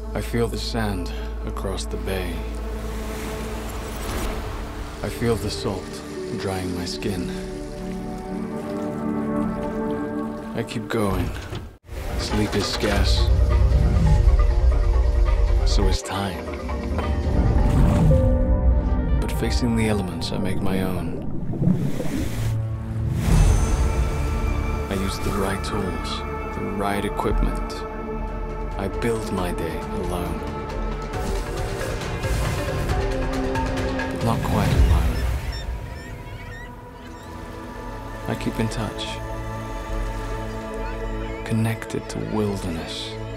I feel the sand across the bay. I feel the salt drying my skin. I keep going. Sleep is scarce. So is time. But facing the elements I make my own. I use the right tools, the right equipment. I build my day alone. But not quite alone. I keep in touch. Connected to wilderness.